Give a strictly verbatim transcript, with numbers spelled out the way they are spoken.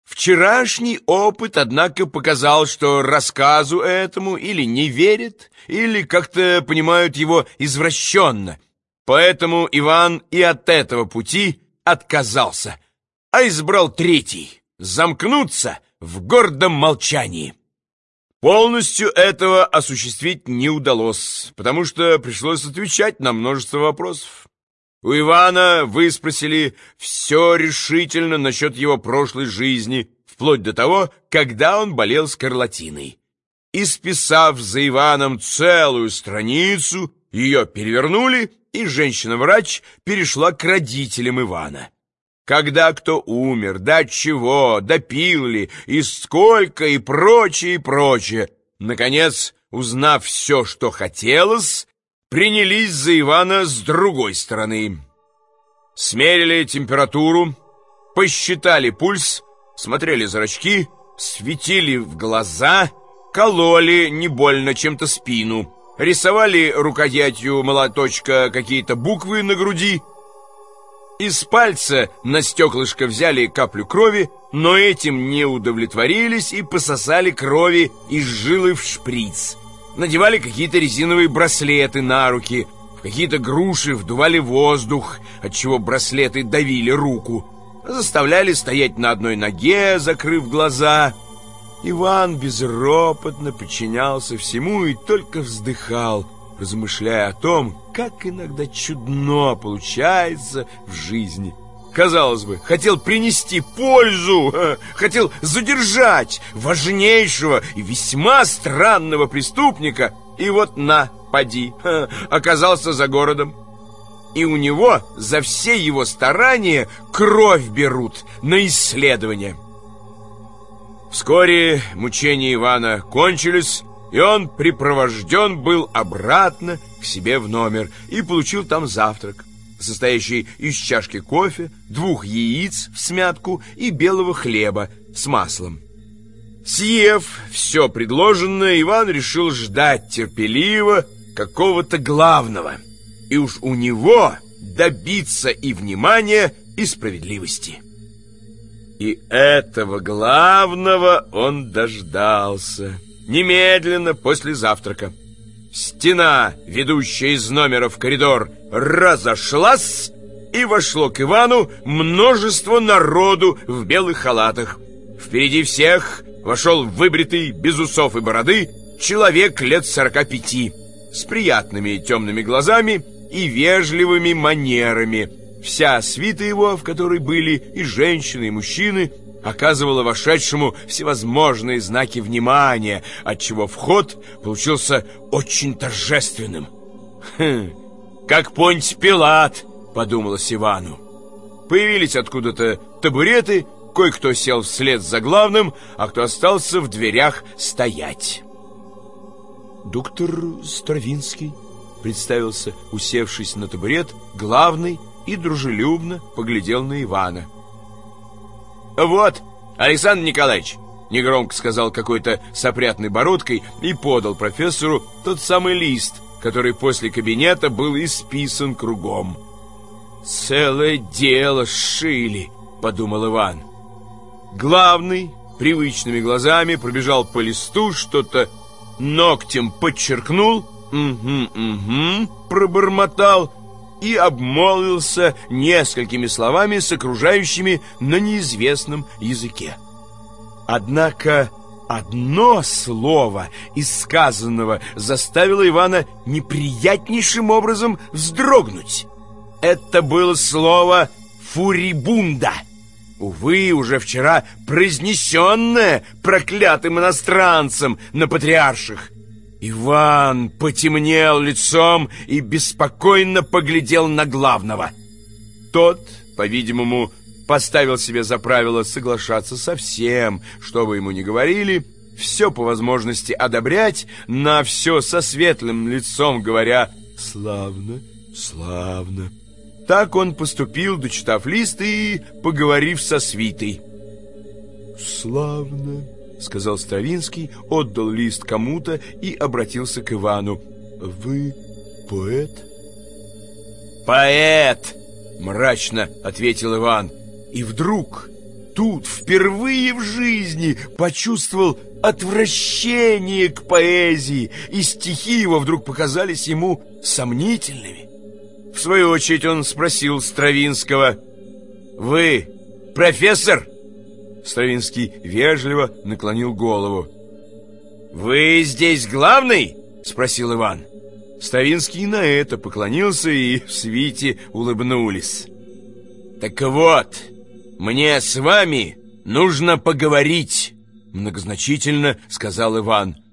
Вчерашний опыт, однако, показал, что рассказу этому или не верят, или как-то понимают его извращенно. Поэтому Иван и от этого пути отказался, а избрал третий — замкнуться в гордом молчании. Полностью этого осуществить не удалось, потому что пришлось отвечать на множество вопросов. У Ивана выспросили все решительно насчет его прошлой жизни, вплоть до того, когда он болел скарлатиной. Исписав за Иваном целую страницу, ее перевернули, и женщина-врач перешла к родителям Ивана. Когда кто умер, да от чего, да пил ли, и сколько, и прочее, и прочее. Наконец, узнав все, что хотелось, принялись за Ивана с другой стороны. Смерили температуру, посчитали пульс, смотрели зрачки, светили в глаза, кололи не больно чем-то спину, рисовали рукоятью молоточка какие-то буквы на груди. Из пальца на стеклышко взяли каплю крови, но этим не удовлетворились и пососали крови из жилы в шприц. Надевали какие-то резиновые браслеты на руки, в какие-то груши вдували воздух, отчего браслеты давили руку, заставляли стоять на одной ноге, закрыв глаза. Иван безропотно подчинялся всему и только вздыхал, размышляя о том, как иногда чудно получается в жизни. Казалось бы, хотел принести пользу, хотел задержать важнейшего и весьма странного преступника, и вот на, поди, оказался за городом. И у него за все его старания кровь берут на исследование. Вскоре мучения Ивана кончились, и он припровожден был обратно к себе в номер и получил там завтрак, состоящий из чашки кофе, двух яиц в смятку и белого хлеба с маслом. Съев все предложенное, Иван решил ждать терпеливо какого-то главного, и уж у него добиться и внимания, и справедливости. И этого главного он дождался. Немедленно после завтрака стена, ведущая из номера в коридор, разошлась, и вошло к Ивану множество народу в белых халатах. Впереди всех вошел выбритый, без усов и бороды, человек лет сорока пяти, с приятными темными глазами и вежливыми манерами. Вся свита его, в которой были и женщины, и мужчины, оказывала вошедшему всевозможные знаки внимания, отчего вход получился очень торжественным. «Хм, как Понтий Пилат», — подумалось Ивану. Появились откуда-то табуреты, кое-кто сел вслед за главным, а кто остался в дверях стоять. «Доктор Стравинский», — представился, усевшись на табурет, главный, и дружелюбно поглядел на Ивана. «Вот, Александр Николаевич», — негромко сказал какой-то с опрятной бородкой и подал профессору тот самый лист, который после кабинета был исписан кругом. «Целое дело сшили», — подумал Иван. Главный привычными глазами пробежал по листу, что-то ногтем подчеркнул, «угу-угу», пробормотал и обмолвился несколькими словами с окружающими на неизвестном языке. Однако одно слово из сказанного заставило Ивана неприятнейшим образом вздрогнуть. Это было слово «фурибунда», увы, уже вчера произнесенное проклятым иностранцем на патриарших. Иван потемнел лицом и беспокойно поглядел на главного. Тот, по-видимому, поставил себе за правило соглашаться со всем, что бы ему ни говорили, все по возможности одобрять, на все со светлым лицом говоря «славно, славно». Так он поступил, дочитав лист и поговорив со свитой. «Славно», — сказал Стравинский, отдал лист кому-то и обратился к Ивану. «Вы поэт?» «Поэт!» — мрачно ответил Иван. И вдруг тут впервые в жизни почувствовал отвращение к поэзии, и стихи его вдруг показались ему сомнительными. В свою очередь он спросил Стравинского: «Вы профессор?» Стравинский вежливо наклонил голову. «Вы здесь главный?» — спросил Иван. Стравинский на это поклонился, и в свите улыбнулись. «Так вот, мне с вами нужно поговорить», — многозначительно сказал Иван.